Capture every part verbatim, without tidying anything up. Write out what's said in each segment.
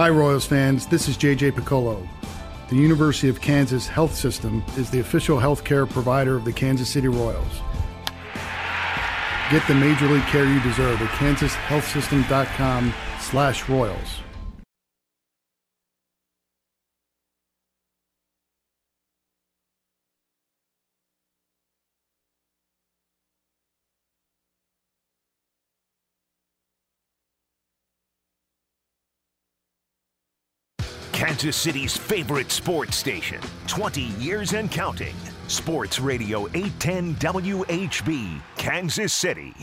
Hi, Royals fans. This is J J Piccolo. The University of Kansas Health System is the official healthcare provider of the Kansas City Royals. Get the major league care you deserve at kansas health system dot com slash royals. Kansas City's favorite sports station, twenty years and counting. Sports Radio eight ten W H B, Kansas City.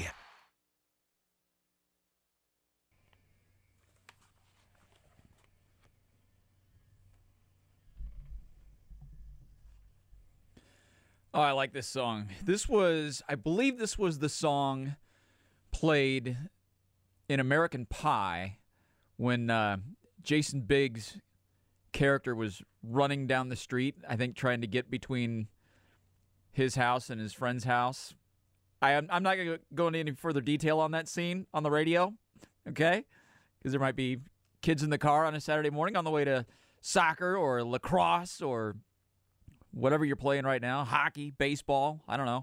Oh, I like this song. This was, I believe this was the song played in American Pie when uh, Jason Biggs' character was running down the street, I think trying to get between his house and his friend's house. I, I'm not going to go into any further detail on that scene on the radio, okay? Because there might be kids in the car on a Saturday morning on the way to soccer or lacrosse or whatever you're playing right now, hockey, baseball, I don't know.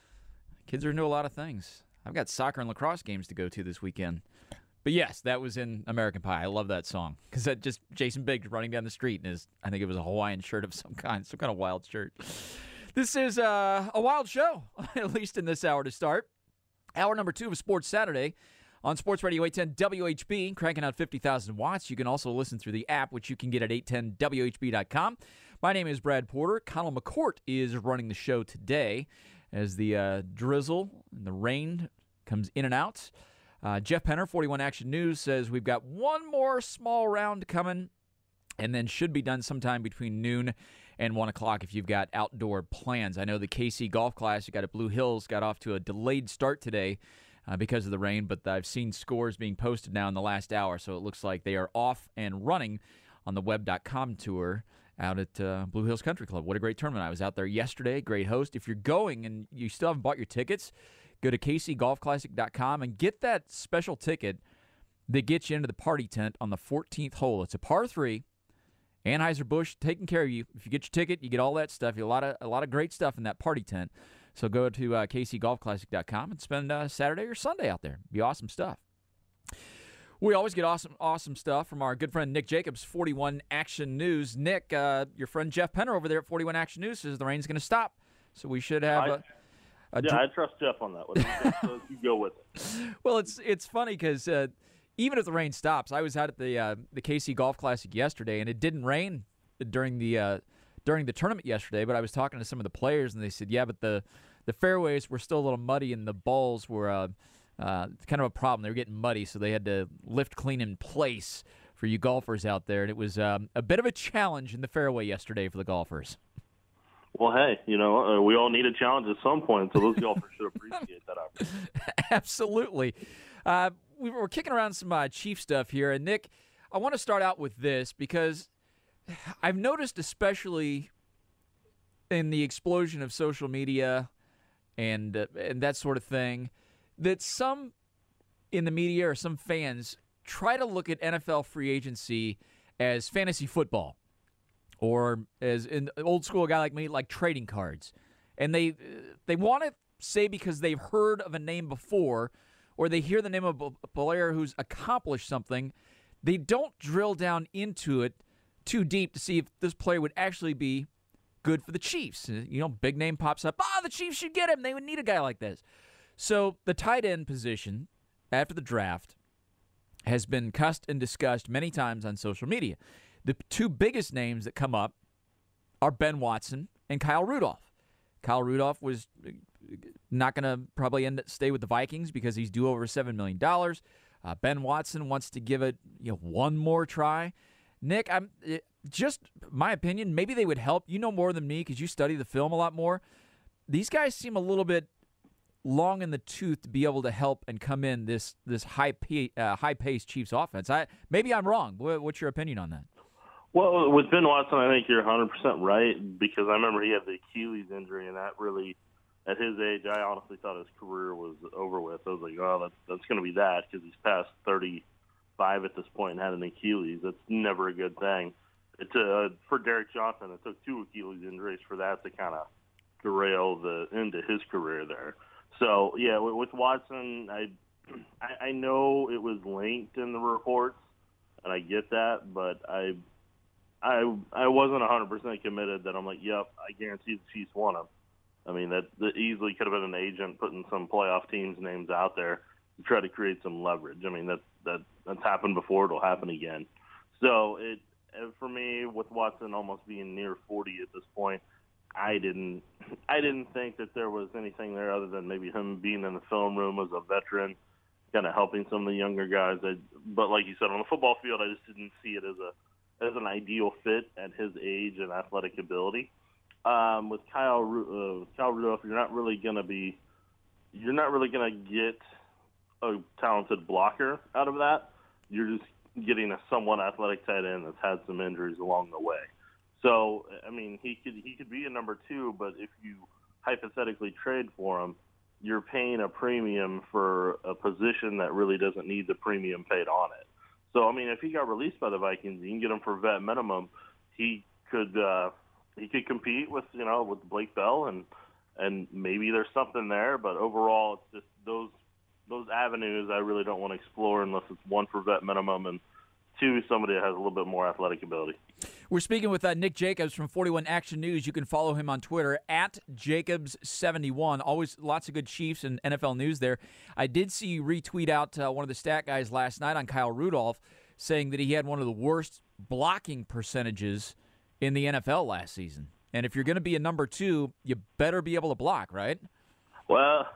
Kids are into a lot of things. I've got soccer and lacrosse games to go to this weekend. But yes, that was in American Pie. I love that song because that just Jason Biggs running down the street in his, I think it was a Hawaiian shirt of some kind, some kind of wild shirt. This is uh, a wild show, at least in this hour to start. Hour number two of Sports Saturday on Sports Radio eight ten W H B, cranking out fifty thousand watts. You can also listen through the app, which you can get at eight ten W H B dot com. My name is Brad Porter. Connell McCourt is running the show today as the uh, drizzle and the rain comes in and out. Uh, Jeff Penner, forty-one Action News, says we've got one more small round coming and then should be done sometime between noon and one o'clock if you've got outdoor plans. I know the K C Golf Classic got at Blue Hills got off to a delayed start today uh, because of the rain, but I've seen scores being posted now in the last hour, so it looks like they are off and running on the web dot com tour out at uh, Blue Hills Country Club. What a great tournament. I was out there yesterday. Great host. If you're going and you still haven't bought your tickets, go to k c golf classic dot com and get that special ticket that gets you into the party tent on the fourteenth hole. It's a par three. Anheuser-Busch taking care of you. If you get your ticket, you get all that stuff. You get a lot of a lot of great stuff in that party tent. So go to uh, k c golf classic dot com and spend uh, Saturday or Sunday out there. Be awesome stuff. We always get awesome awesome stuff from our good friend Nick Jacobs, forty-one Action News. Nick, uh, your friend Jeff Penner over there at forty-one Action News says the rain's going to stop. So we should have I- a... A yeah, dr- I trust Jeff on that one. So you go with it. Well, it's it's funny because uh, even if the rain stops, I was out at the uh, the K C Golf Classic yesterday, and it didn't rain during the uh, during the tournament yesterday. But I was talking to some of the players, and they said, yeah, but the the fairways were still a little muddy, and the balls were uh, uh, kind of a problem. They were getting muddy, so they had to lift clean in place for you golfers out there, and it was um, a bit of a challenge in the fairway yesterday for the golfers. Well, hey, you know, uh, we all need a challenge at some point, so those golfers should appreciate that opportunity. Absolutely. Uh, we we're kicking around some uh, Chief stuff here. And, Nick, I want to start out with this because I've noticed, especially in the explosion of social media and, uh, and that sort of thing, that some in the media or some fans try to look at N F L free agency as fantasy football. Or as an old school guy like me, like trading cards. And they they want to say because they've heard of a name before or they hear the name of a player who's accomplished something, they don't drill down into it too deep to see if this player would actually be good for the Chiefs. You know, big name pops up. Ah, oh, the Chiefs should get him. They would need a guy like this. So the tight end position after the draft has been cussed and discussed many times on social media. The two biggest names that come up are Ben Watson and Kyle Rudolph. Kyle Rudolph was not going to probably end stay with the Vikings because he's due over seven million dollars. Uh, Ben Watson wants to give it you know one more try. Nick, I'm just my opinion. Maybe they would help. You know more than me because you study the film a lot more. These guys seem a little bit long in the tooth to be able to help and come in this this high uh, high paced Chiefs offense. I maybe I'm wrong. What's your opinion on that? Well, with Ben Watson, I think you're one hundred percent right because I remember he had the Achilles injury, and that really, at his age, I honestly thought his career was over with. I was like, oh, that's, that's going to be that because he's past thirty, five at this point and had an Achilles. That's never a good thing. It, uh, for Derek Johnson, it took two Achilles injuries for that to kind of derail the into his career there. So, yeah, with, with Watson, I, I I know it was linked in the reports, and I get that, but I I I wasn't one hundred percent committed that I'm like, yep, I guarantee the Chiefs want him. I mean, that, that easily could have been an agent putting some playoff teams' names out there to try to create some leverage. I mean, that, that that's happened before. It'll happen again. So, it for me, with Watson almost being near forty at this point, I didn't I didn't think that there was anything there other than maybe him being in the film room as a veteran, kind of helping some of the younger guys. I, but like you said, on the football field, I just didn't see it as a as an ideal fit at his age and athletic ability. Um, with Kyle uh, with Kyle Rudolph, you're not really gonna be you're not really gonna get a talented blocker out of that. You're just getting a somewhat athletic tight end that's had some injuries along the way. So, I mean, he could he could be a number two, but if you hypothetically trade for him, you're paying a premium for a position that really doesn't need the premium paid on it. So, I mean, if he got released by the Vikings, you can get him for vet minimum. He could uh, he could compete with you know with Blake Bell, and and maybe there's something there. But overall, it's just those those avenues I really don't want to explore unless it's one for vet minimum and two, somebody that has a little bit more athletic ability. We're speaking with uh, Nick Jacobs from forty-one Action News. You can follow him on Twitter at Jacobs seventy-one. Always lots of good Chiefs and N F L news there. I did see you retweet out uh, one of the stat guys last night on Kyle Rudolph, saying that he had one of the worst blocking percentages in the N F L last season. And if you're going to be a number two, you better be able to block, right? Well,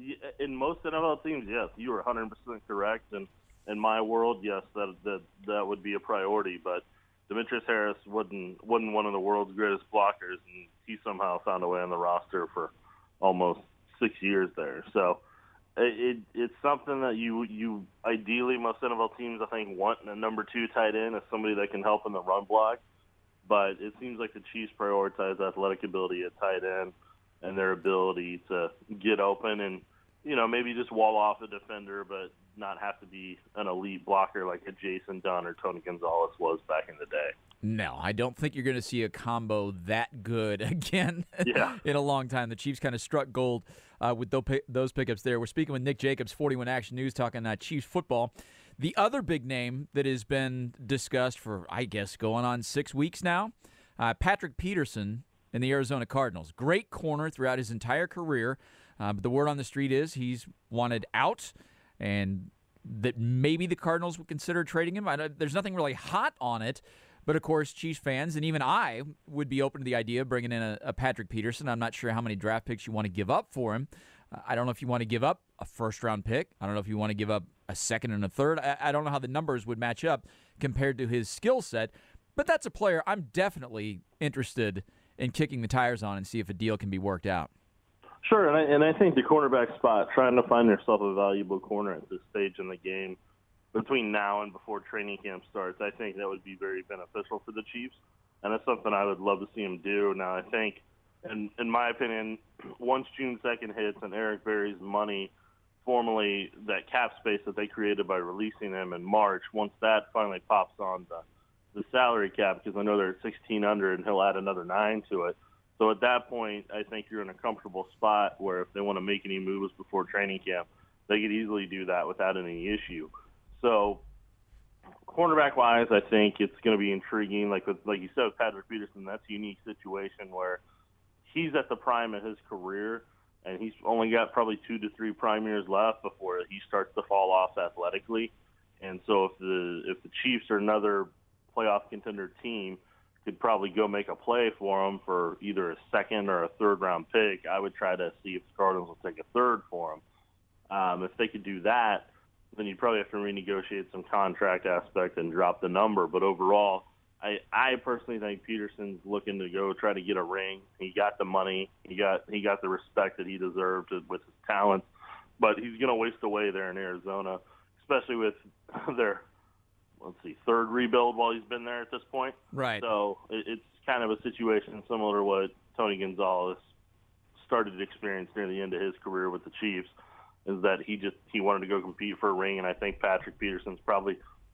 in most N F L teams, yes, you are one hundred percent correct. And in my world, yes, that that that would be a priority. But Demetrius Harris wasn't wasn't one of the world's greatest blockers, and he somehow found a way on the roster for almost six years there. So it, it it's something that you you ideally most N F L teams I think want a number two tight end as somebody that can help in the run block. But it seems like the Chiefs prioritize athletic ability at tight end and their ability to get open and, you know, maybe just wall off a defender, but not have to be an elite blocker like a Jason Dunn or Tony Gonzalez was back in the day. No, I don't think you're going to see a combo that good again yeah. in a long time. The Chiefs kind of struck gold uh, with those pickups there. We're speaking with Nick Jacobs, forty-one Action News, talking uh, Chiefs football. The other big name that has been discussed for, I guess, going on six weeks now, uh, Patrick Peterson in the Arizona Cardinals. Great corner throughout his entire career, uh, but the word on the street is he's wanted out, and that maybe the Cardinals would consider trading him. I don't, there's nothing really hot on it, but of course, Chiefs fans, and even I, would be open to the idea of bringing in a, a Patrick Peterson. I'm not sure how many draft picks you want to give up for him. Uh, I don't know if you want to give up a first-round pick. I don't know if you want to give up a second and a third. I, I don't know how the numbers would match up compared to his skill set, but that's a player I'm definitely interested in kicking the tires on and see if a deal can be worked out. Sure, and I, and I think the cornerback spot, trying to find yourself a valuable corner at this stage in the game between now and before training camp starts, I think that would be very beneficial for the Chiefs, and that's something I would love to see him do. Now, I think, in, in my opinion, once June second hits and Eric Berry's money, formally that cap space that they created by releasing him in March, once that finally pops on the the salary cap, because I know they're at sixteen hundred and he'll add another nine to it. So at that point, I think you're in a comfortable spot where if they want to make any moves before training camp, they could easily do that without any issue. So cornerback-wise, I think it's going to be intriguing. Like with, like you said with Patrick Peterson, that's a unique situation where he's at the prime of his career, and he's only got probably two to three prime years left before he starts to fall off athletically. And so if the if the Chiefs are another playoff contender team, could probably go make a play for him for either a second or a third round pick, I would try to see if the Cardinals will take a third for him. Um, if they could do that, then you'd probably have to renegotiate some contract aspect and drop the number. But overall, I, I personally think Peterson's looking to go try to get a ring. He got the money. He got he got the respect that he deserved with his talents. But he's going to waste away there in Arizona, especially with their – let's see, third rebuild while he's been there at this point. Right. So it, it's kind of a situation similar to what Tony Gonzalez started to experience near the end of his career with the Chiefs, is that he just he wanted to go compete for a ring, and I think Patrick Peterson's probably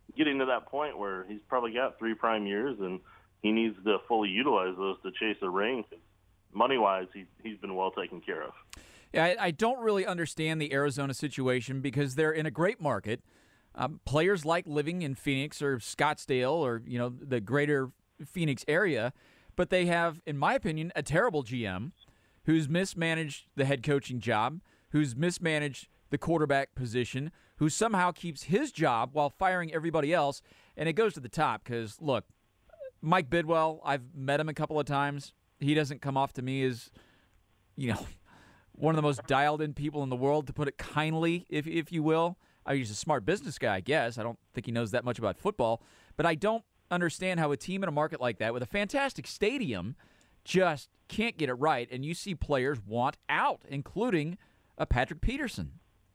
getting to that point where he's probably got three prime years, and he needs to fully utilize those to chase a ring. Money-wise, he, he's been well taken care of. Yeah, I, I don't really understand the Arizona situation because they're in a great market. Um, players like living in Phoenix or Scottsdale or, you know, the greater Phoenix area, but they have, in my opinion, a terrible G M who's mismanaged the head coaching job, who's mismanaged the quarterback position, who somehow keeps his job while firing everybody else. And it goes to the top because, look, Mike Bidwell, I've met him a couple of times. He doesn't come off to me as, you know, one of the most dialed-in people in the world, to put it kindly, if if you will. I mean, he's a smart business guy, I guess. I don't think he knows that much about football. But I don't understand how a team in a market like that with a fantastic stadium just can't get it right. And you see players want out, including a Patrick Peterson.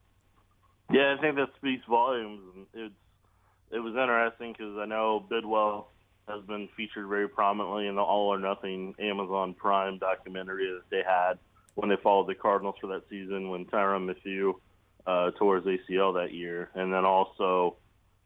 Yeah, I think that speaks volumes. It's, it was interesting because I know Bidwell has been featured very prominently in the All or Nothing Amazon Prime documentary that they had when they followed the Cardinals for that season when Tyrann Mathieu uh, tore his A C L that year. And then also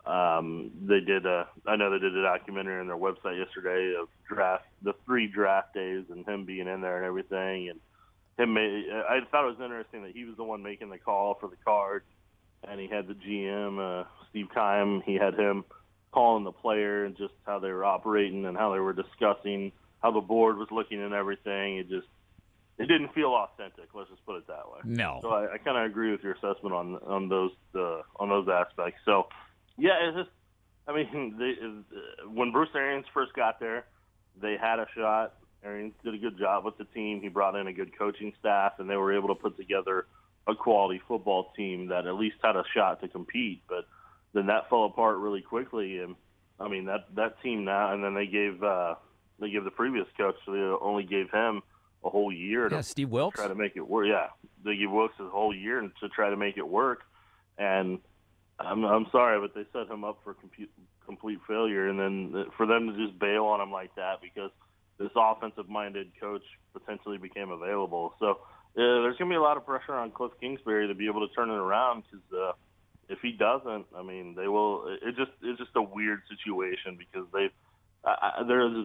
um, they did a, I know they did a documentary on their website yesterday of draft, the three draft days and him being in there and everything. And him, I thought it was interesting that he was the one making the call for the Cards, and he had the G M, uh, Steve Keim, he had him calling the player and just how they were operating and how they were discussing how the board was looking and everything. It just, it didn't feel authentic. Let's just put it that way. No. So I, I kind of agree with your assessment on on those uh, on those aspects. So yeah, it's just, I mean, they, uh, when Bruce Arians first got there, they had a shot. Arians did a good job with the team. He brought in a good coaching staff, and they were able to put together a quality football team that at least had a shot to compete. But then that fell apart really quickly, and I mean that that team now. And then they gave uh, they gave the previous coach, so they only gave him a whole year yeah, to Steve Wilkes. try to make it work. Yeah, they gave Wilkes a whole year to try to make it work, and I'm I'm sorry, but they set him up for complete complete failure. And then for them to just bail on him like that because this offensive-minded coach potentially became available. So uh, there's going to be a lot of pressure on Cliff Kingsbury to be able to turn it around because uh, if he doesn't, I mean, they will. It just it's just a weird situation because they I, I, there's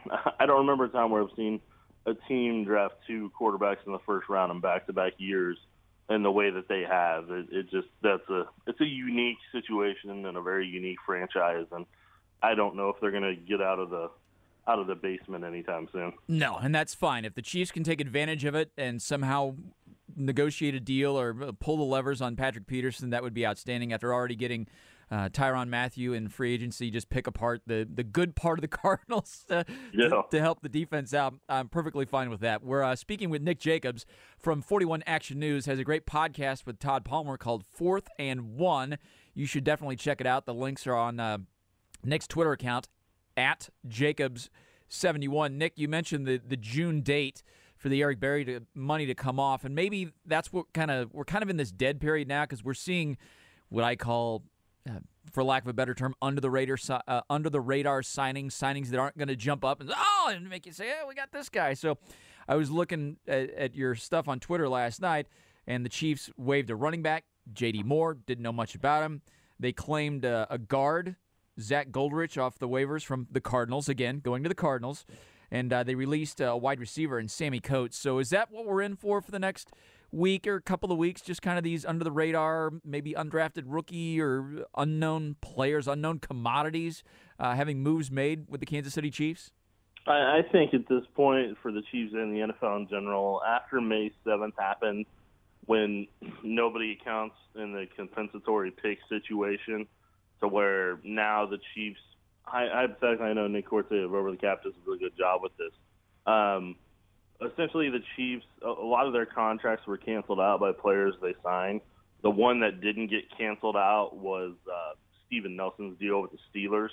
I don't remember a time where I've seen a team draft two quarterbacks in the first round in back-to-back years in the way that they have. It, it just that's a it's a unique situation and a very unique franchise, and I don't know if they're going to get out of the out of the basement anytime soon. No, and that's fine. If the Chiefs can take advantage of it and somehow negotiate a deal or pull the levers on Patrick Peterson, that would be outstanding after already getting uh, Tyrann Mathieu in free agency. Just pick apart the, the good part of the Cardinals to, yeah. to, to help the defense out. I'm perfectly fine with that. We're uh, speaking with Nick Jacobs from forty-one Action News, has a great podcast with Todd Palmer called Fourth and One. You should definitely check it out. The links are on uh, Nick's Twitter account, at Jacobs seventy-one. Nick, you mentioned the, the June date for the Eric Berry to, money to come off, and maybe that's what kind of we're kind of in this dead period now because we're seeing what I call, uh, for lack of a better term, under the radar uh, under the radar signings, signings that aren't going to jump up and oh and make you say, "Oh, we got this guy." So I was looking at, at your stuff on Twitter last night, and the Chiefs waived a running back, J D Moore. Didn't know much about him. They claimed uh, a guard, Zach Goldrich, off the waivers from the Cardinals, again, going to the Cardinals. And uh, they released a wide receiver in Sammy Coates. So is that what we're in for for the next week or couple of weeks, just kind of these under-the-radar, maybe undrafted rookie or unknown players, unknown commodities, uh, having moves made with the Kansas City Chiefs? I, I think at this point for the Chiefs and the N F L in general, after May seventh happened, when nobody counts in the compensatory pick situation, to where now the Chiefs, I, hypothetically, I know Nick Corte of Over the Cap does a really good job with this. Um, essentially, the Chiefs, a, a lot of their contracts were canceled out by players they signed. The one that didn't get canceled out was uh, Steven Nelson's deal with the Steelers.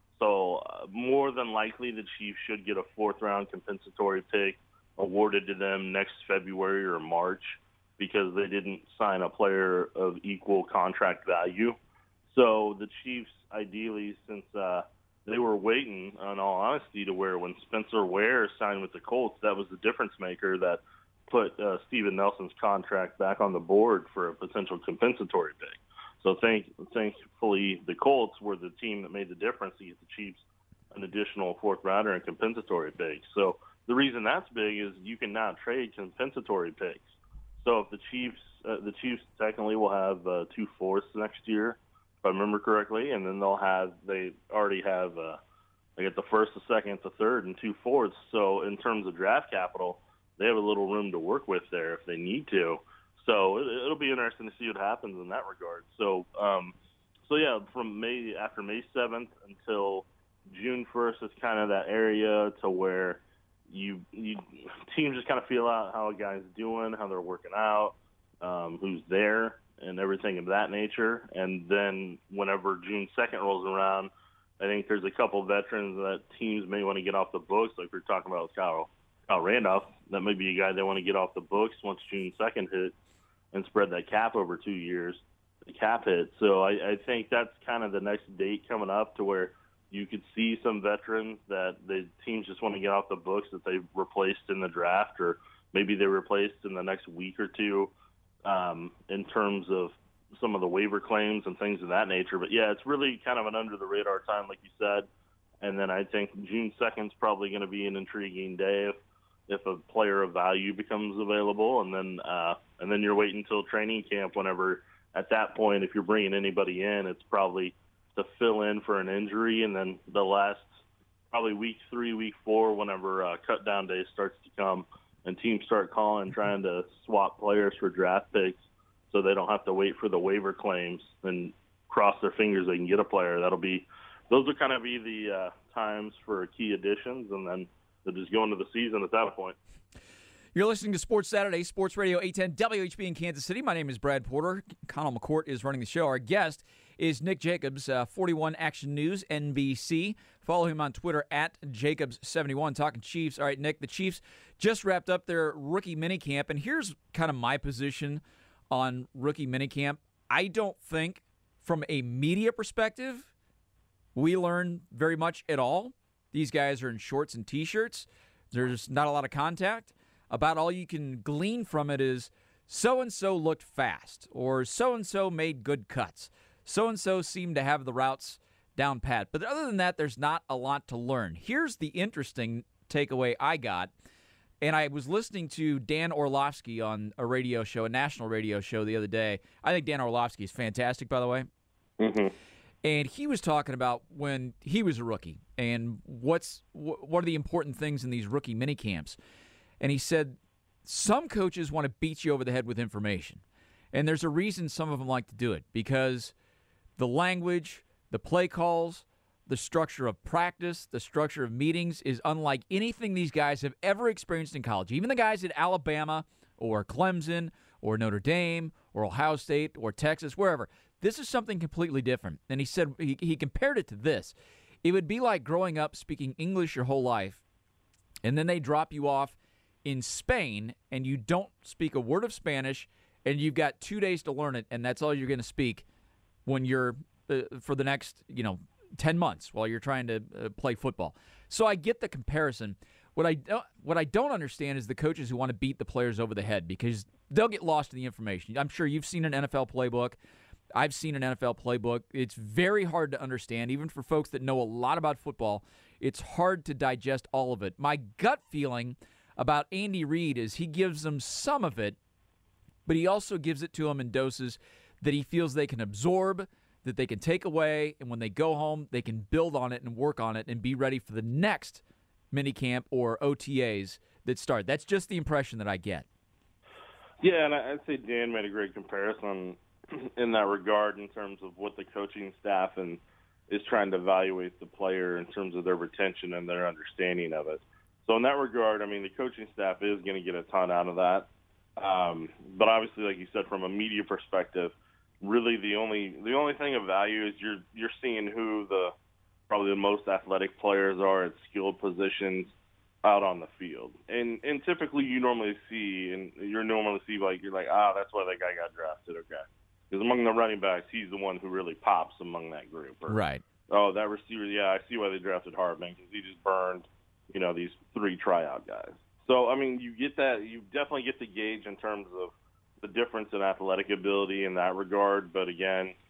So uh, more than likely, the Chiefs should get a fourth-round compensatory pick awarded to them next February or March because they didn't sign a player of equal contract value. So the Chiefs, ideally, since uh, they were waiting, in all honesty, to where when Spencer Ware signed with the Colts, that was the difference maker that put uh, Steven Nelson's contract back on the board for a potential compensatory pick. So thank, thankfully, the Colts were the team that made the difference to get the Chiefs an additional fourth rounder and compensatory picks. So the reason that's big is you can now trade compensatory picks. So if the Chiefs, uh, the Chiefs technically will have uh, two fourths next year, if I remember correctly, and then they'll have they already have uh, they get the first, the second, the third, and two fourths. So in terms of draft capital, they have a little room to work with there if they need to. So it, it'll be interesting to see what happens in that regard. So, um, so yeah, from May after May seventh until June first, it's kind of that area to where you you teams just kind of feel out how a guy's doing, how they're working out, um, who's there, and everything of that nature. And then whenever June second rolls around, I think there's a couple of veterans that teams may want to get off the books, like we were talking about with Kyle, Kyle Randolph. That may be a guy they want to get off the books once June second hits and spread that cap over two years, the cap hit. So I, I think that's kind of the next date coming up to where you could see some veterans that the teams just want to get off the books that they've replaced in the draft, or maybe they replaced in the next week or two um, in terms of some of the waiver claims and things of that nature. But, yeah, it's really kind of an under-the-radar time, like you said. And then I think June second is probably going to be an intriguing day if, if a player of value becomes available. And then uh, and then you're waiting until training camp whenever, at that point, if you're bringing anybody in, it's probably to fill in for an injury. And then the last probably week three, week four, whenever uh, cut down day starts to come and teams start calling, trying to swap players for draft picks so they don't have to wait for the waiver claims and cross their fingers they can get a player. That'll be, those will kind of be the uh, times for key additions, and then they'll just go into the season at that point. You're listening to Sports Saturday, Sports Radio eight ten W H B in Kansas City. My name is Brad Porter. Connell McCourt is running the show. Our guest is Nick Jacobs, uh, forty-one Action News, N B C. Follow him on Twitter at Jacobs seventy-one, talking Chiefs. All right, Nick, the Chiefs just wrapped up their rookie minicamp, and here's kind of my position on rookie minicamp. I don't think, from a media perspective, we learn very much at all. These guys are in shorts and T-shirts. There's not a lot of contact. About all you can glean from it is so-and-so looked fast, or so-and-so made good cuts. So-and-so seemed to have the routes down pat. But other than that, there's not a lot to learn. Here's the interesting takeaway I got, and I was listening to Dan Orlovsky on a radio show, a national radio show the other day. I think Dan Orlovsky is fantastic, by the way. Mm-hmm. And he was talking about when he was a rookie and what's what are the important things in these rookie minicamps. And he said some coaches want to beat you over the head with information. And there's a reason some of them like to do it, because the language, the play calls, the structure of practice, the structure of meetings is unlike anything these guys have ever experienced in college. Even the guys at Alabama or Clemson or Notre Dame or Ohio State or Texas, wherever. This is something completely different. And he said he, he compared it to this. It would be like growing up speaking English your whole life, and then they drop you off in Spain, and you don't speak a word of Spanish, and you've got two days to learn it, and that's all you're going to speak when you're uh, for the next, you know, ten months while you're trying to uh, play football. So I get the comparison. What I don't, what I don't understand is the coaches who want to beat the players over the head, because they'll get lost in the information. I'm sure you've seen an N F L playbook. I've seen an N F L playbook. It's very hard to understand, even for folks that know a lot about football. It's hard to digest all of it. My gut feeling about Andy Reid is he gives them some of it, but he also gives it to them in doses that he feels they can absorb, that they can take away, and when they go home, they can build on it and work on it and be ready for the next minicamp or O T As that start. That's just the impression that I get. Yeah, and I'd say Dan made a great comparison in that regard in terms of what the coaching staff and is trying to evaluate the player in terms of their retention and their understanding of it. So in that regard, I mean, the coaching staff is going to get a ton out of that. Um, but obviously, like you said, from a media perspective, really the only the only thing of value is you're you're seeing who the probably the most athletic players are at skilled positions out on the field. And and typically you normally see, and you're normally see like you're like, ah, that's why that guy got drafted, okay. Because among the running backs, he's the one who really pops among that group. Or, right. Oh, that receiver, yeah, I see why they drafted Hardman, because he just burned, you know, these three tryout guys. So, I mean, you get that, you definitely get the gauge in terms of the difference in athletic ability in that regard. But again,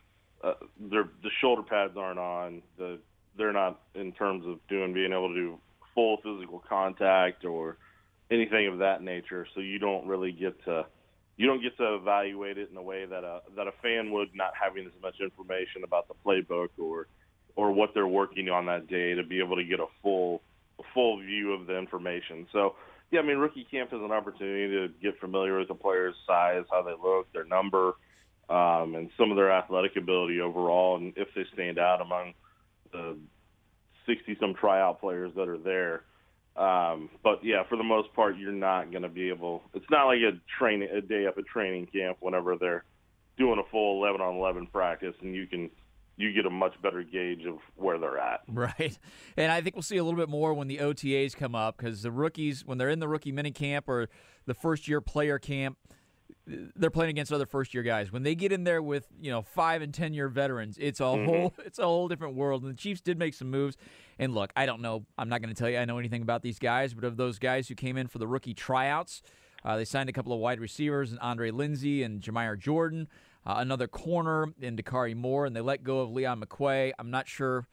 uh, their the shoulder pads aren't on. The they're not in terms of doing being able to do full physical contact or anything of that nature. So you don't really get to you don't get to evaluate it in a way that a that a fan would, not having as much information about the playbook or or what they're working on that day, to be able to get a full a full view of the information. So yeah, I mean, rookie camp is an opportunity to get familiar with the player's size, how they look, their number, um, and some of their athletic ability overall, and if they stand out among the sixty-some tryout players that are there. Um, but, yeah, for the most part, you're not going to be able – it's not like a training a day up at training camp whenever they're doing a full eleven on eleven practice, and you can you get a much better gauge of where they're at. Right. And I think we'll see a little bit more when the O T As come up, because the rookies, when they're in the rookie mini camp or the first-year player camp, they're playing against other first-year guys. When they get in there with, you know, five and ten-year veterans, it's a mm-hmm. whole it's a whole different world. And the Chiefs did make some moves. And look, I don't know. I'm not going to tell you I know anything about these guys, but of those guys who came in for the rookie tryouts, uh, they signed a couple of wide receivers, and Andre Lindsey and Jahmyr Jordan, uh, another corner in Dakari Moore, and they let go of Leon McQuay. I'm not sure.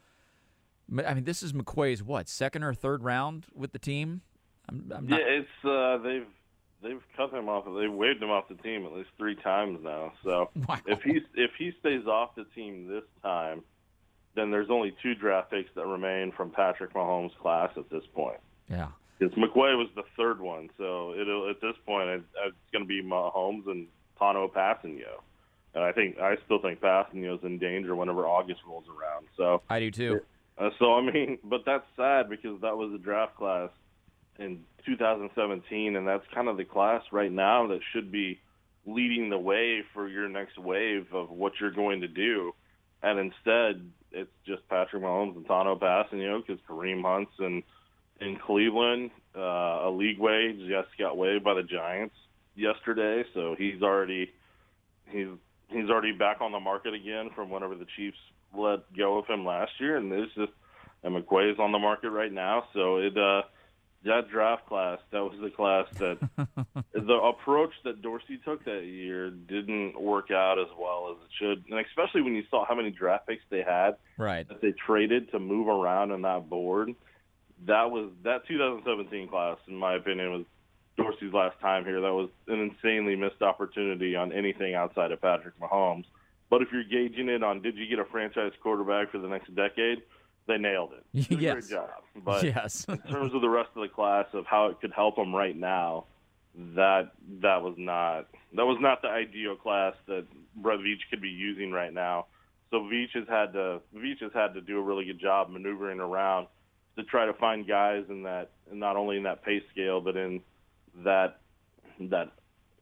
I mean, this is McQuay's what, second or third round with the team? I'm, I'm not... Yeah, it's uh, they've. They've cut him off. They've waived him off the team at least three times now. So wow. if he if he stays off the team this time, then there's only two draft picks that remain from Patrick Mahomes' class at this point. Yeah, because McQuay was the third one. So it'll at this point it, it's going to be Mahomes and Tano Passanio. And I think I still think Passanio's in danger whenever August rolls around. So I do too. Uh, so I mean, but that's sad because that was a draft class in two thousand seventeen, and that's kind of the class right now that should be leading the way for your next wave of what you're going to do. And instead, it's just Patrick Mahomes and Tano Passanio, because Kareem Hunt's in, in Cleveland. Uh, a league wage just got waived by the Giants yesterday, so he's already he's he's already back on the market again from whenever the Chiefs let go of him last year. And there's just and McQuay is on the market right now, so it. Uh, That draft class, that was the class that the approach that Dorsey took that year didn't work out as well as it should. And especially when you saw how many draft picks they had right. that they traded to move around on that board. That was that two thousand seventeen class, in my opinion, was Dorsey's last time here. That was an insanely missed opportunity on anything outside of Patrick Mahomes. But if you're gauging it on did you get a franchise quarterback for the next decade, they nailed it. They did yes. a great job. But yes. in terms of the rest of the class of how it could help them right now, that that was not that was not the ideal class that Brett Veach could be using right now. So Veach has had to Veach has had to do a really good job maneuvering around to try to find guys in that, not only in that pay scale, but in that that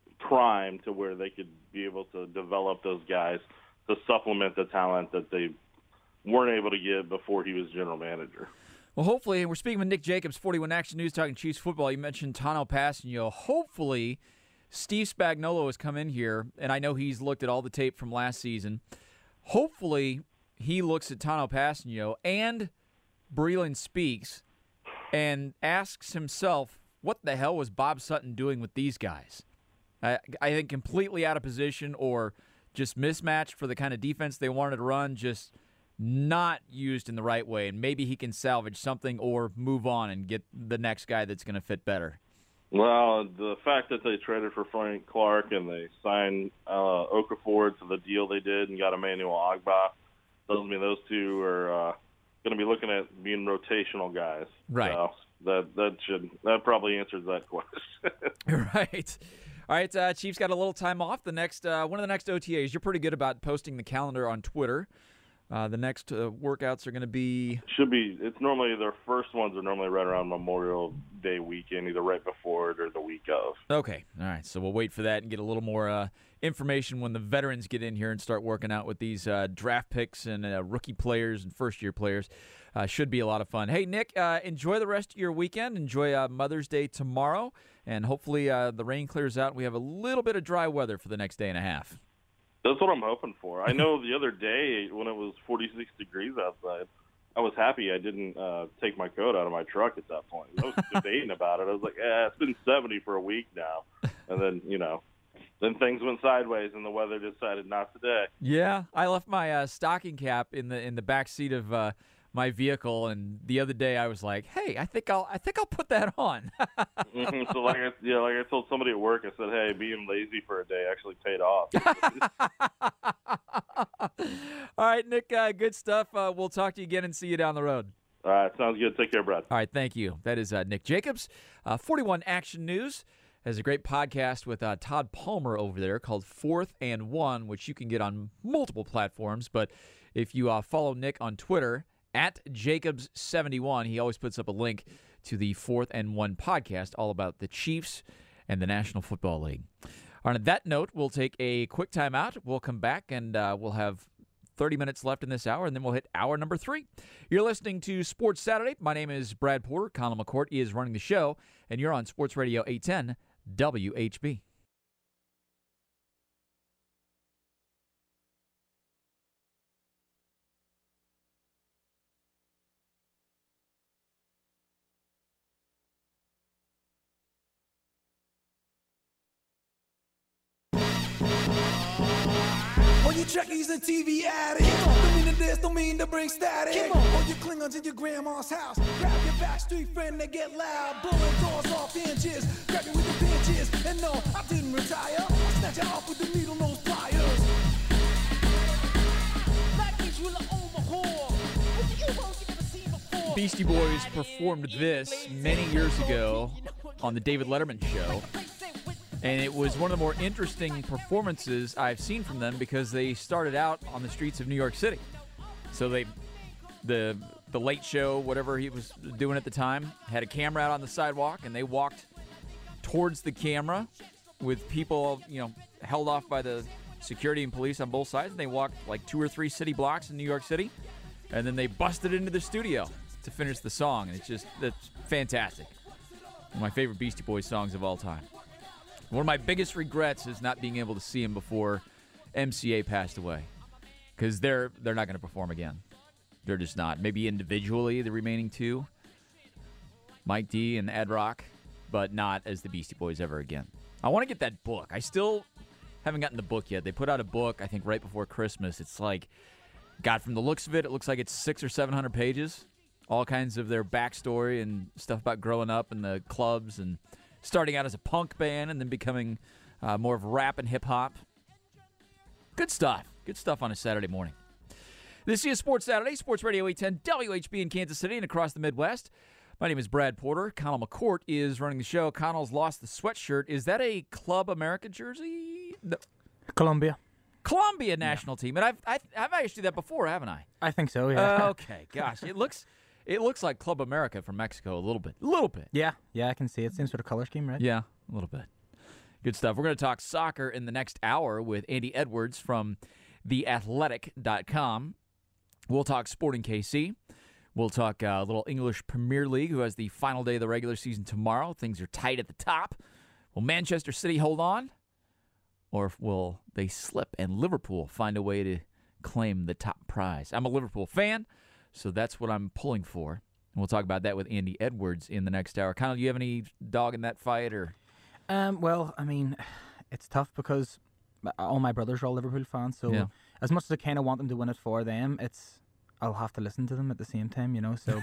prime to where they could be able to develop those guys to supplement the talent that they weren't able to get before he was general manager. Well, hopefully, and we're speaking with Nick Jacobs, forty-one Action News, talking Chiefs football. You mentioned Tano Passanio. Hopefully, Steve Spagnuolo has come in here, and I know he's looked at all the tape from last season. Hopefully, he looks at Tano Passanio and Breeland Speaks and asks himself, what the hell was Bob Sutton doing with these guys? I, I think completely out of position or just mismatched for the kind of defense they wanted to run, just not used in the right way, and maybe he can salvage something or move on and get the next guy that's going to fit better. Well, the fact that they traded for Frank Clark and they signed uh, Okafor to the deal they did and got Emmanuel Ogbah tells me those two are uh, going to be looking at being rotational guys. Right. So that that should that probably answers that question. Right. All right, uh, Chiefs got a little time off. The next uh, one of the next O T As. You're pretty good about posting the calendar on Twitter. Uh, the next uh, workouts are going to be... Should be. It's normally, their first ones are normally right around Memorial Day weekend, either right before it or the week of. Okay. All right. So we'll wait for that and get a little more uh, information when the veterans get in here and start working out with these uh, draft picks and uh, rookie players and first-year players. Uh, should be a lot of fun. Hey, Nick, uh, enjoy the rest of your weekend. Enjoy uh, Mother's Day tomorrow. And hopefully uh, the rain clears out and we have a little bit of dry weather for the next day and a half. That's what I'm hoping for. I know the other day when it was forty-six degrees outside, I was happy I didn't uh, take my coat out of my truck at that point. I was debating about it. I was like, eh, it's been seventy for a week now. And then, you know, then things went sideways, and the weather decided not today. Yeah, I left my uh, stocking cap in the in the back seat of uh, my vehicle, and the other day I was like, "Hey, I think I'll I think I'll put that on." mm-hmm. So like I, yeah, like I told somebody at work, I said, "Hey, being lazy for a day actually paid off." All right, Nick, uh, good stuff. Uh, we'll talk to you again and see you down the road. All right, sounds good. Take care, Brad. All right, thank you. That is uh, Nick Jacobs. Uh, forty-one Action News has a great podcast with uh, Todd Palmer over there called Fourth and One, which you can get on multiple platforms. But if you uh, follow Nick on Twitter, at Jacobs seventy-one, he always puts up a link to the Fourth and One podcast all about the Chiefs and the National Football League. On that note, we'll take a quick time out. We'll come back, and uh, we'll have thirty minutes left in this hour, and then we'll hit hour number three. You're listening to Sports Saturday. My name is Brad Porter. Colin McCourt is running the show, and you're on Sports Radio eight ten W H B. All you trekkies and T V addicts, don't mean to this, don't mean to bring static. All you Klingons in your grandma's house, grab your backstreet friend, they get loud, blowing doors off inches, grab you with the pinches, and no, I didn't retire, I snatch you off with the needle nose pliers. Black kids will overhaul, what you won't you never seen before. Beastie Boys performed this many years ago on the David Letterman show. And it was one of the more interesting performances I've seen from them because they started out on the streets of New York City. So they, the the Late Show, whatever he was doing at the time, had a camera out on the sidewalk, and they walked towards the camera with people, you know, held off by the security and police on both sides. And they walked like two or three city blocks in New York City, and then they busted into the studio to finish the song. And it's just, that's fantastic. One of my favorite Beastie Boys songs of all time. One of my biggest regrets is not being able to see him before M C A passed away, because they're they're not going to perform again. They're just not. Maybe individually, the remaining two, Mike D and Ed Rock, but not as the Beastie Boys ever again. I want to get that book. I still haven't gotten the book yet. They put out a book, I think, right before Christmas. It's like, God, from the looks of it, it looks like it's six or seven hundred pages. All kinds of their backstory and stuff about growing up in the clubs and starting out as a punk band and then becoming uh, more of rap and hip-hop. Good stuff. Good stuff on a Saturday morning. This is Sports Saturday, Sports Radio eight ten W H B in Kansas City and across the Midwest. My name is Brad Porter. Connell McCourt is running the show. Connell's lost the sweatshirt. Is that a Club America jersey? No. Columbia. Columbia national yeah. team. And I've, I've, I've asked you that before, haven't I? I think so, yeah. Uh, okay, gosh. It looks... It looks like Club America from Mexico a little bit. A little bit. Yeah, yeah, I can see it. Same sort of color scheme, right? Yeah, a little bit. Good stuff. We're going to talk soccer in the next hour with Andy Edwards from the athletic dot com. We'll talk Sporting K C. We'll talk a uh, little English Premier League, who has the final day of the regular season tomorrow. Things are tight at the top. Will Manchester City hold on? Or will they slip and Liverpool find a way to claim the top prize? I'm a Liverpool fan. So that's what I'm pulling for. And we'll talk about that with Andy Edwards in the next hour. Kyle, do you have any dog in that fight? Or? Um, well, I mean, it's tough because all my brothers are all Liverpool fans. So yeah. as much as I kind of want them to win it for them, it's I'll have to listen to them at the same time, you know. So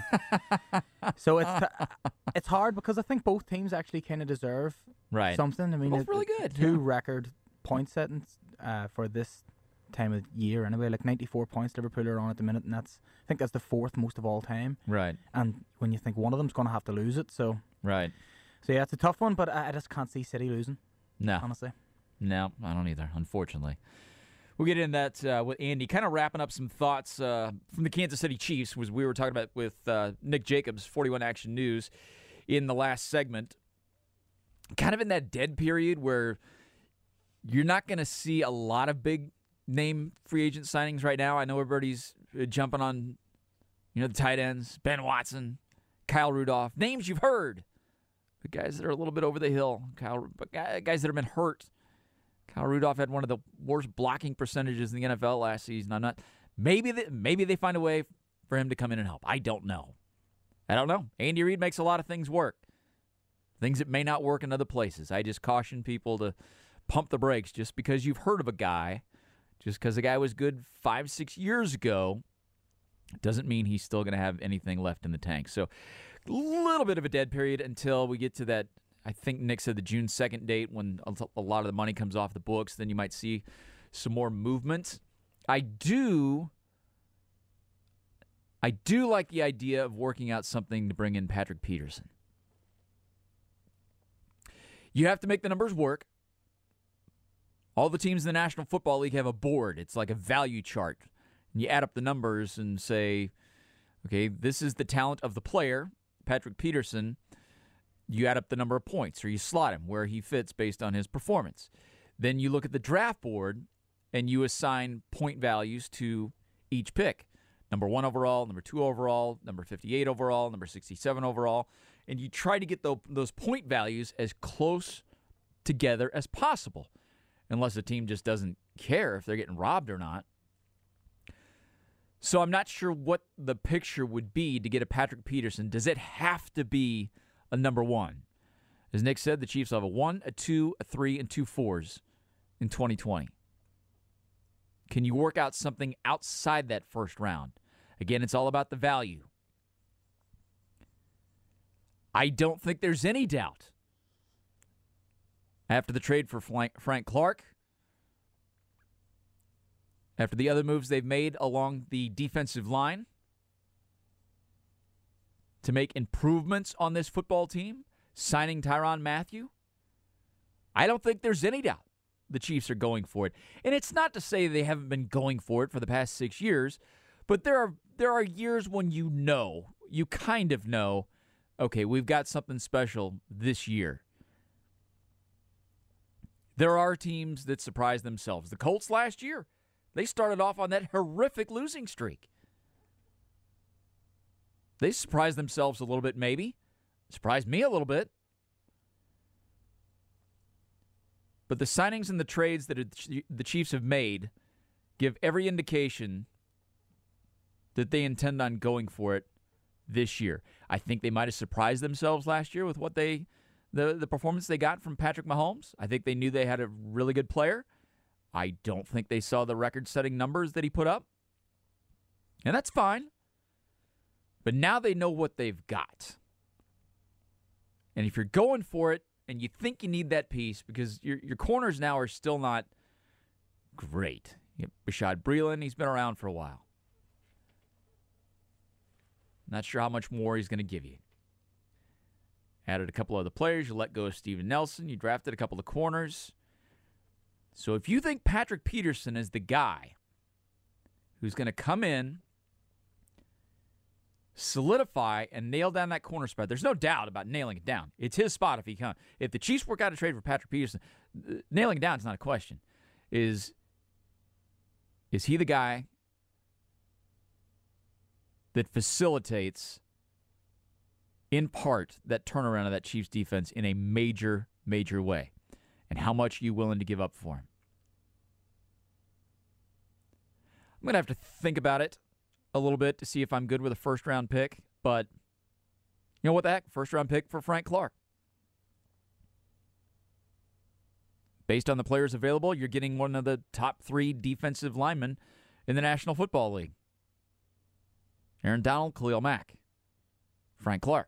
so it's t- it's hard because I think both teams actually kind of deserve right. something. I mean, both really good. Two yeah. record point settings uh, for this time of year anyway, like ninety-four points Liverpool are on at the minute, and that's I think that's the fourth most of all time. Right. And when you think one of them's going to have to lose it, so right. So yeah, it's a tough one, but I, I just can't see City losing. No, honestly, no, I don't either. Unfortunately, we'll get into that uh, with Andy. Kind of wrapping up some thoughts uh, from the Kansas City Chiefs, was we were talking about with uh, Nick Jacobs, forty-one Action News, in the last segment. Kind of in that dead period where you're not going to see a lot of big name free agent signings right now. I know everybody's jumping on, you know, the tight ends, Ben Watson, Kyle Rudolph, names you've heard, but guys that are a little bit over the hill. Kyle, but guys that have been hurt. Kyle Rudolph had one of the worst blocking percentages in the N F L last season. I'm not. Maybe they, maybe they find a way for him to come in and help. I don't know. I don't know. Andy Reid makes a lot of things work. Things that may not work in other places. I just caution people to pump the brakes just because you've heard of a guy, just because a guy was good five, six years ago, doesn't mean he's still going to have anything left in the tank. So a little bit of a dead period until we get to that, I think Nick said the June second date when a lot of the money comes off the books. Then you might see some more movement. I do, I do like the idea of working out something to bring in Patrick Peterson. You have to make the numbers work. All the teams in the National Football League have a board. It's like a value chart. And you add up the numbers and say, okay, this is the talent of the player, Patrick Peterson. You add up the number of points, or you slot him where he fits based on his performance. Then you look at the draft board, and you assign point values to each pick. Number one overall, number two overall, number fifty-eight overall, number sixty-seven overall. And you try to get the, those point values as close together as possible, unless the team just doesn't care if they're getting robbed or not. So I'm not sure what the picture would be to get a Patrick Peterson. Does it have to be a number one? As Nick said, the Chiefs will have a one, a two, a three, and two fours in twenty twenty. Can you work out something outside that first round? Again, it's all about the value. I don't think there's any doubt. After the trade for Frank Clark, after the other moves they've made along the defensive line to make improvements on this football team, signing Tyrann Mathieu, I don't think there's any doubt the Chiefs are going for it. And it's not to say they haven't been going for it for the past six years, but there are there are years when you know, you kind of know, okay, we've got something special this year. There are teams that surprise themselves. The Colts last year, they started off on that horrific losing streak. They surprised themselves a little bit, maybe. Surprised me a little bit. But the signings and the trades that the Chiefs have made give every indication that they intend on going for it this year. I think they might have surprised themselves last year with what they, the, the performance they got from Patrick Mahomes. I think they knew they had a really good player. I don't think they saw the record-setting numbers that he put up. And that's fine. But now they know what they've got. And if you're going for it and you think you need that piece, because your your corners now are still not great. You have Bashaud Breeland, he's been around for a while. Not sure how much more he's going to give you. Added a couple other players. You let go of Steven Nelson. You drafted a couple of corners. So if you think Patrick Peterson is the guy who's going to come in, solidify, and nail down that corner spot, there's no doubt about nailing it down. It's his spot if he comes. If the Chiefs work out a trade for Patrick Peterson, nailing it down is not a question. Is, is he the guy that facilitates, in part, that turnaround of that Chiefs defense in a major, major way? And how much are you willing to give up for him? I'm going to have to think about it a little bit to see if I'm good with a first-round pick. But you know what the heck? First-round pick for Frank Clark. Based on the players available, you're getting one of the top three defensive linemen in the National Football League. Aaron Donald, Khalil Mack, Frank Clark.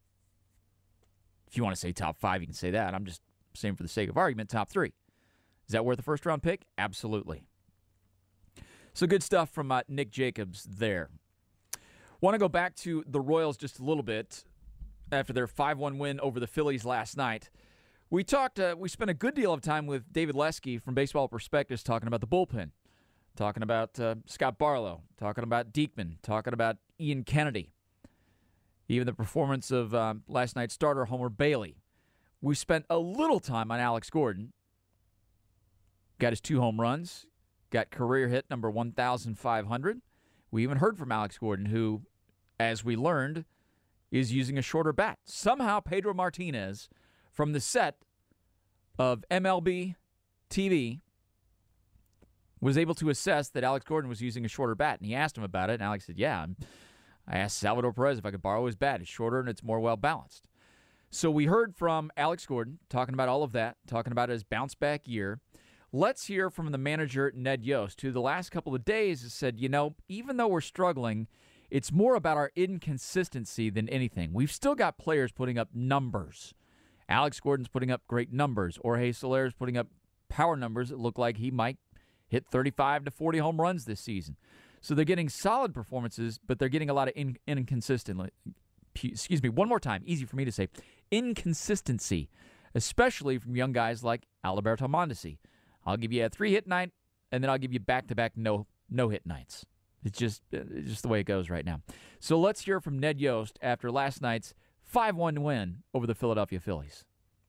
If you want to say top five, you can say that. I'm just saying for the sake of argument, top three. Is that worth a first-round pick? Absolutely. So good stuff from uh, Nick Jacobs there. Want to go back to the Royals just a little bit after their five one win over the Phillies last night. We talked. Uh, we spent a good deal of time with David Lesky from Baseball Prospectus talking about the bullpen, talking about uh, Scott Barlow, talking about Diekman, talking about Ian Kennedy, even the performance of um, last night's starter Homer Bailey. We spent a little time on Alex Gordon. Got his two home runs. Got career hit number one thousand five hundred. We even heard from Alex Gordon, who, as we learned, is using a shorter bat. Somehow Pedro Martinez, from the set of M L B T V, was able to assess that Alex Gordon was using a shorter bat. And he asked him about it, and Alex said, yeah, I'm, I asked Salvador Perez if I could borrow his bat. It's shorter and it's more well-balanced. So we heard from Alex Gordon talking about all of that, talking about his bounce-back year. Let's hear from the manager, Ned Yost, who the last couple of days has said, you know, even though we're struggling, it's more about our inconsistency than anything. We've still got players putting up numbers. Alex Gordon's putting up great numbers. Jorge Soler's putting up power numbers that look like he might hit thirty-five to forty home runs this season. So they're getting solid performances, but they're getting a lot of in, inconsistent. Excuse me, one more time. Easy for me to say. Inconsistency, especially from young guys like Alberto Mondesi. I'll give you a three-hit night, and then I'll give you back-to-back no no-hit nights. It's just it's just the way it goes right now. So let's hear from Ned Yost after last night's five one win over the Philadelphia Phillies.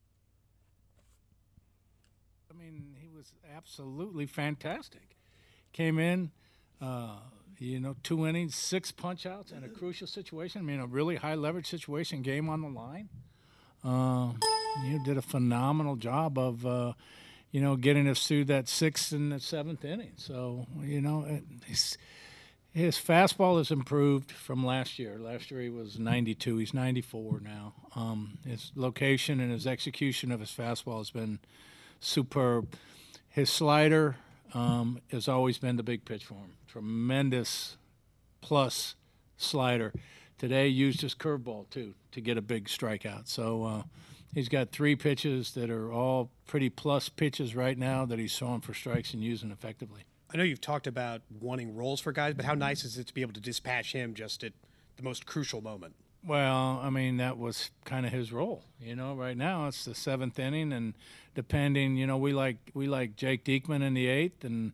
I mean, he was absolutely fantastic. Came in, uh, you know, two innings, six punch-outs in a crucial situation. I mean, a really high-leverage situation, game on the line. Uh, you did a phenomenal job of, uh, you know, getting us through that sixth and the seventh inning. So, you know, it, his, his fastball has improved from last year. Last year he was ninety-two. He's ninety-four now. Um, his location and his execution of his fastball has been superb. His slider um, has always been the big pitch for him. Tremendous plus slider. Today used his curveball, too, to get a big strikeout. So uh, he's got three pitches that are all pretty plus pitches right now that he's throwing for strikes and using effectively. I know you've talked about wanting roles for guys, but how nice is it to be able to dispatch him just at the most crucial moment? Well, I mean, that was kind of his role. You know, right now it's the seventh inning, and depending, you know, we like we like Jake Diekman in the eighth, and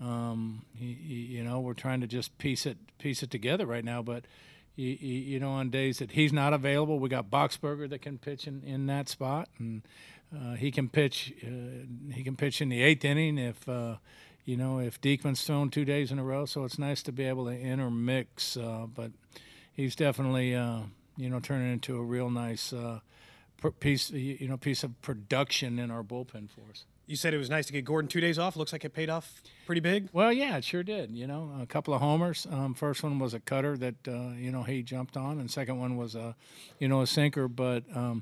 um, he, he, you know, we're trying to just piece it piece it together right now. But you, you know, on days that he's not available, we got Boxberger that can pitch in, in that spot, and uh, he can pitch uh, he can pitch in the eighth inning if. Uh, You know, if Diekman's thrown two days in a row, so it's nice to be able to intermix. Uh, but he's definitely, uh, you know, turning into a real nice uh, piece, you know, piece of production in our bullpen for us. You said it was nice to get Gordon two days off. Looks like it paid off pretty big. Well, yeah, it sure did. You know, a couple of homers. Um, first one was a cutter that uh, you know he jumped on, and second one was a, you know, a sinker. But um,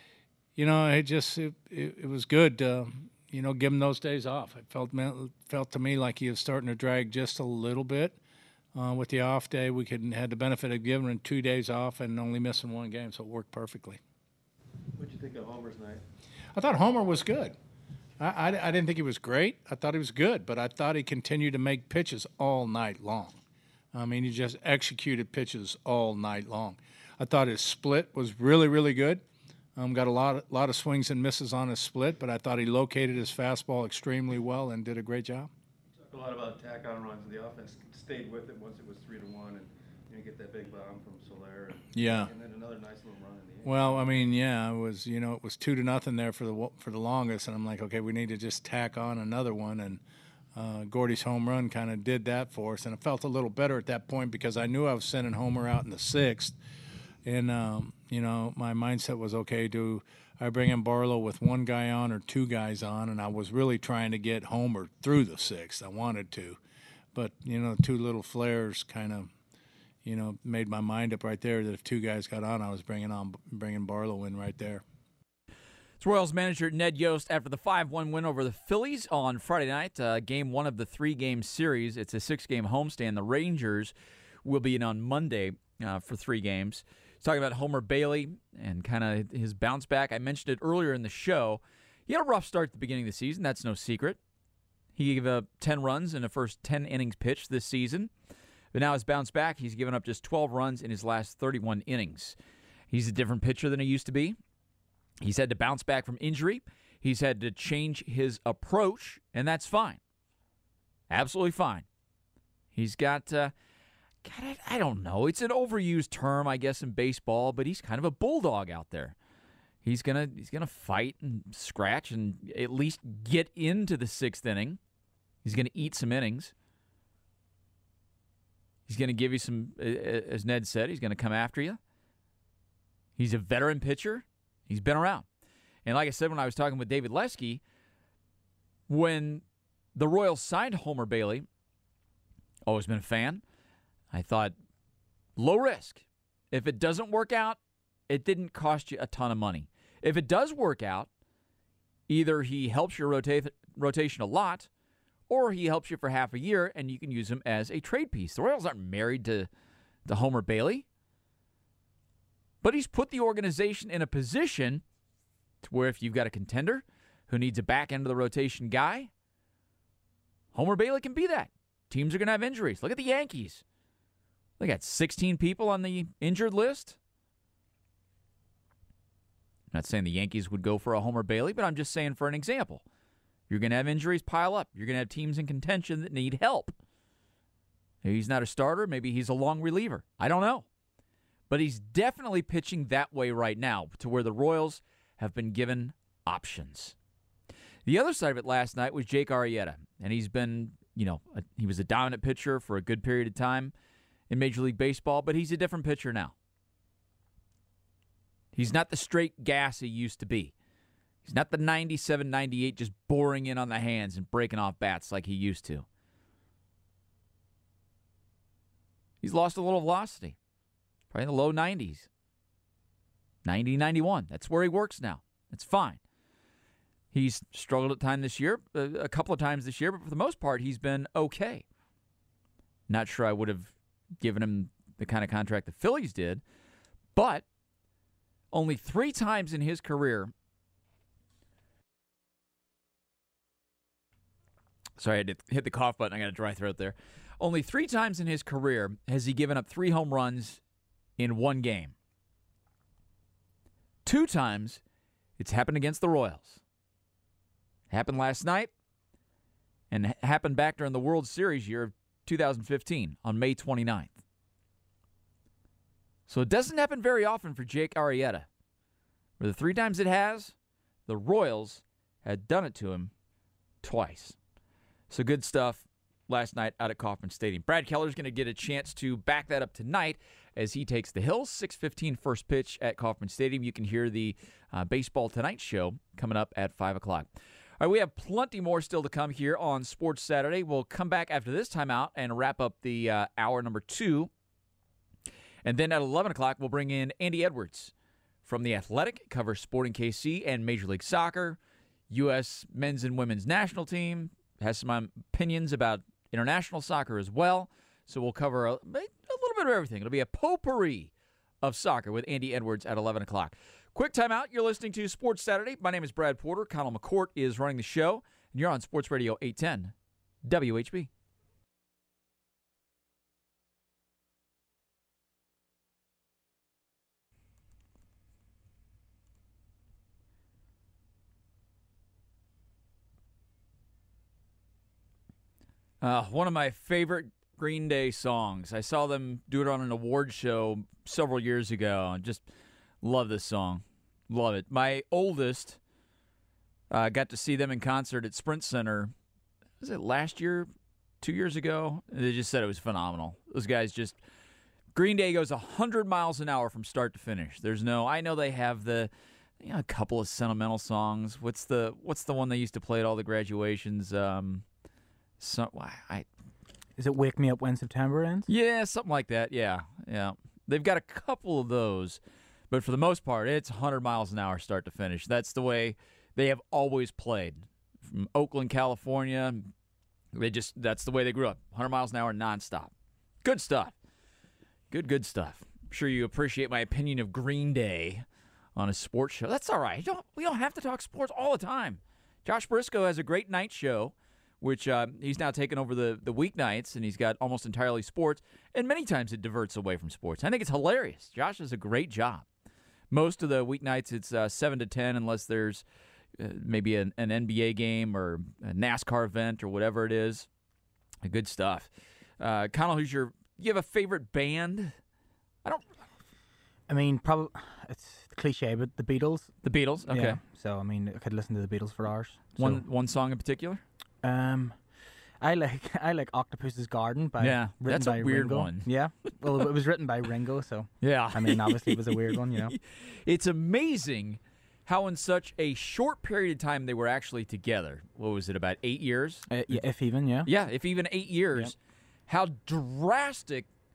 you know, it just it, it, it was good. Uh, You know, give him those days off. It felt felt to me like he was starting to drag just a little bit. Uh, with the off day, we could had the benefit of giving him two days off and only missing one game, so it worked perfectly. What did you think of Homer's night? I thought Homer was good. I, I, I didn't think he was great. I thought he was good, but I thought he continued to make pitches all night long. I mean, he just executed pitches all night long. I thought his split was really, really good. Um, got a lot, of, lot of swings and misses on his split, but I thought he located his fastball extremely well and did a great job. You talked a lot about tack on runs. The offense stayed with it once it was three to one, and you know, get that big bomb from Soler. And, yeah. And then another nice little run in the end. Well, I mean, yeah, it was you know it was two to nothing there for the for the longest, and I'm like, okay, we need to just tack on another one, and uh, Gordy's home run kind of did that for us, and it felt a little better at that point because I knew I was sending Homer out in the sixth. And, um, you know, my mindset was, okay, do I bring in Barlow with one guy on or two guys on? And I was really trying to get Homer through the sixth. I wanted to. But, you know, two little flares kind of, you know, made my mind up right there that if two guys got on, I was bringing on bringing Barlow in right there. It's Royals manager Ned Yost after the five one win over the Phillies on Friday night, uh, game one of the three-game series. It's a six-game homestand. The Rangers will be in on Monday uh, for three games. Talking about Homer Bailey and kind of his bounce back. I mentioned it earlier in the show. He had a rough start at the beginning of the season. That's no secret. He gave up ten runs in the first ten innings pitched this season. But now he's bounced back. He's given up just twelve runs in his last thirty-one innings. He's a different pitcher than he used to be. He's had to bounce back from injury. He's had to change his approach, and that's fine. Absolutely fine. He's got... Uh, God, I, I don't know. It's an overused term, I guess, in baseball, but he's kind of a bulldog out there. He's gonna he's gonna fight and scratch and at least get into the sixth inning. He's gonna eat some innings. He's gonna give you some, as Ned said, he's gonna come after you. He's a veteran pitcher. He's been around. And like I said when I was talking with David Lesky, when the Royals signed Homer Bailey, always been a fan. I thought, low risk. If it doesn't work out, it didn't cost you a ton of money. If it does work out, either he helps your rota- rotation a lot, or he helps you for half a year, and you can use him as a trade piece. The Royals aren't married to, to Homer Bailey, but he's put the organization in a position to where if you've got a contender who needs a back end of the rotation guy, Homer Bailey can be that. Teams are going to have injuries. Look at the Yankees. They got sixteen people on the injured list. I'm not saying the Yankees would go for a Homer Bailey, but I'm just saying for an example. You're going to have injuries pile up. You're going to have teams in contention that need help. Maybe he's not a starter. Maybe he's a long reliever. I don't know. But he's definitely pitching that way right now, to where the Royals have been given options. The other side of it last night was Jake Arrieta, and he's been, you know, a, he was a dominant pitcher for a good period of time in Major League Baseball, but he's a different pitcher now. He's not the straight gas he used to be. He's not the ninety-seven, ninety-eight just boring in on the hands and breaking off bats like he used to. He's lost a little velocity. Probably in the low nineties. ninety, ninety-one. That's where he works now. That's fine. He's struggled at times this year, a couple of times this year, but for the most part, he's been okay. Not sure I would have given him the kind of contract the Phillies did, but only three times in his career. Sorry, I had to hit the cough button. I got a dry throat there. Only three times in his career has he given up three home runs in one game. Two times, it's happened against the Royals. Happened last night, and happened back during the World Series year of two thousand fifteen on May twenty-ninth. So it doesn't happen very often for Jake Arrieta. For the three times it has, the Royals had done it to him twice. So good stuff last night out at Kauffman Stadium. Brad Keller's going to get a chance to back that up tonight as he takes the Hills. six fifteen first pitch at Kauffman Stadium. You can hear the uh, Baseball Tonight show coming up at five o'clock. All right, we have plenty more still to come here on Sports Saturday. We'll come back after this timeout and wrap up the uh, hour number two. And then at eleven o'clock, we'll bring in Andy Edwards from The Athletic, covers Sporting K C and Major League Soccer, U S men's and women's national team, has some opinions about international soccer as well. So we'll cover a, a little bit of everything. It'll be a potpourri of soccer with Andy Edwards at eleven o'clock. Quick timeout. You're listening to Sports Saturday. My name is Brad Porter. Connell McCourt is running the show, and you're on Sports Radio eight ten W H B. Uh, one of my favorite Green Day songs. I saw them do it on an award show several years ago. Just love this song. Love it. My oldest uh, got to see them in concert at Sprint Center. Was it last year? Two years ago? They just said it was phenomenal. Those guys just... Green Day goes one hundred miles an hour from start to finish. There's no... I know they have the... You know, a couple of sentimental songs. What's the What's the one they used to play at all the graduations? Um... So, I, Is it Wake Me Up When September Ends? Yeah, something like that. Yeah, yeah. They've got a couple of those, but for the most part, it's one hundred miles an hour start to finish. That's the way they have always played. From Oakland, California, they just that's the way they grew up. one hundred miles an hour nonstop. Good stuff. Good, good stuff. I'm sure you appreciate my opinion of Green Day on a sports show. That's all right. You don't, we don't have to talk sports all the time. Josh Briscoe has a great night show, which uh, he's now taken over the, the weeknights, and he's got almost entirely sports, and many times it diverts away from sports. I think it's hilarious. Josh does a great job. Most of the weeknights, it's uh, seven to ten, unless there's uh, maybe an, an N B A game or a NASCAR event or whatever it is. Good stuff. Uh, Connell, who's your, you have a favorite band? I don't... I mean, probably, it's cliche, but the Beatles. The Beatles, okay. Yeah, so, I mean, I could listen to the Beatles for hours. So. One one song in particular? Um, I like I like Octopus's Garden by yeah, written that's by a weird Ringo. one. Yeah, well, it was written by Ringo, so yeah. I mean, obviously, it was a weird one, you know. It's amazing how in such a short period of time they were actually together. What was it, about eight years? Uh, yeah, if even, yeah. Yeah, if even eight years. Yep. How drastic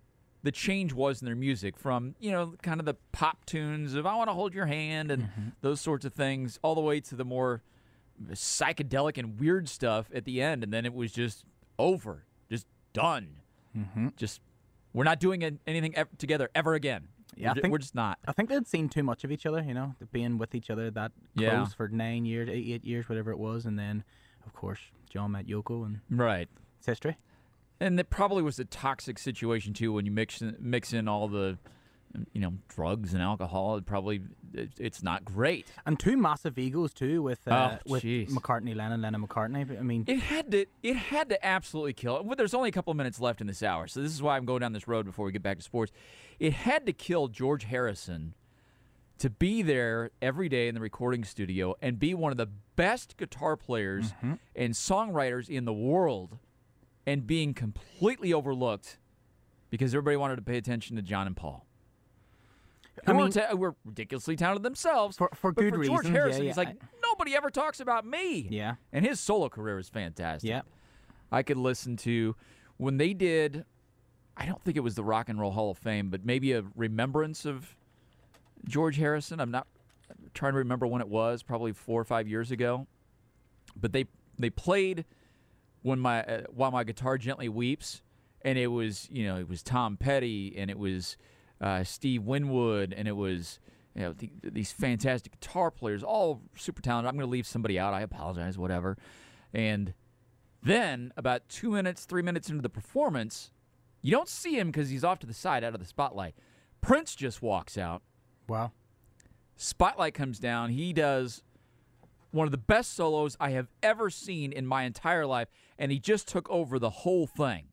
the change was in their music from, you know, kind of the pop tunes of I Want to Hold Your Hand and mm-hmm. those sorts of things, all the way to the more psychedelic and weird stuff at the end. And then it was just over, just done. Mm-hmm. Just, we're not doing anything ever together ever again. Yeah, we're, I think, we're just not. I think they'd seen too much of each other, you know, being with each other that close yeah. for nine years, eight, eight years, whatever it was. And then, of course, John met Yoko, and right. it's history. And it probably was a toxic situation, too, when you mix in, mix in all the, you know, drugs and alcohol. It probably, it, it's not great. And two massive egos, too, with uh, oh, with geez. McCartney, Lennon, Lennon, McCartney. I mean, it had to it had to absolutely kill. Well, there's only a couple of minutes left in this hour, so this is why I'm going down this road before we get back to sports. It had to kill George Harrison to be there every day in the recording studio and be one of the best guitar players mm-hmm. and songwriters in the world, and being completely overlooked because everybody wanted to pay attention to John and Paul. Who I mean, were, ta- were ridiculously talented themselves. For, for but good for George reasons. Harrison, yeah, he's yeah. like, nobody ever talks about me. Yeah. And his solo career is fantastic. Yeah. I could listen to, when they did, I don't think it was the Rock and Roll Hall of Fame, but maybe a remembrance of George Harrison. I'm not I'm trying to remember when it was, probably four or five years ago. But they they played when my uh, While My Guitar Gently Weeps, and it was, you know, it was Tom Petty, and it was uh, Steve Winwood, and it was, you know, the, these fantastic guitar players, all super talented. I'm going to leave somebody out. I apologize, whatever. And then about two minutes, three minutes into the performance, you don't see him because he's off to the side, out of the spotlight. Prince just walks out. Wow. Spotlight comes down. He does one of the best solos I have ever seen in my entire life, and he just took over the whole thing.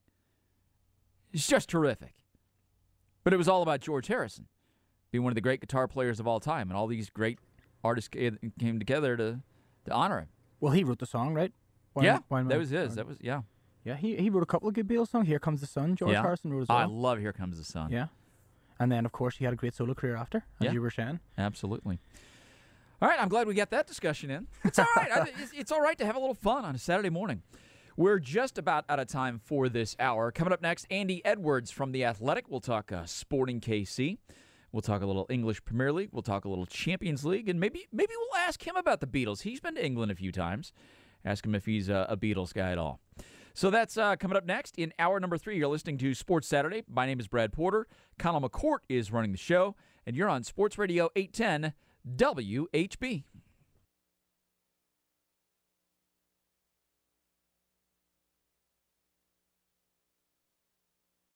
It's just terrific. But it was all about George Harrison being one of the great guitar players of all time, and all these great artists came together to, to honor him. Well, he wrote the song, right? Why, yeah, why, that was his. That was yeah. Yeah, he he wrote a couple of good Beatles songs. Here Comes the Sun, George yeah. Harrison wrote as well. I love Here Comes the Sun. Yeah. And then, of course, he had a great solo career after, as yeah. you were saying. Absolutely. All right, I'm glad we got that discussion in. It's all right. I, it's, it's all right to have a little fun on a Saturday morning. We're just about out of time for this hour. Coming up next, Andy Edwards from The Athletic. We'll talk uh, Sporting K C. We'll talk a little English Premier League. We'll talk a little Champions League. And maybe maybe we'll ask him about the Beatles. He's been to England a few times. Ask him if he's a, a Beatles guy at all. So that's uh, coming up next in hour number three. You're listening to Sports Saturday. My name is Brad Porter. Connell McCourt is running the show. And you're on Sports Radio eight ten W H B.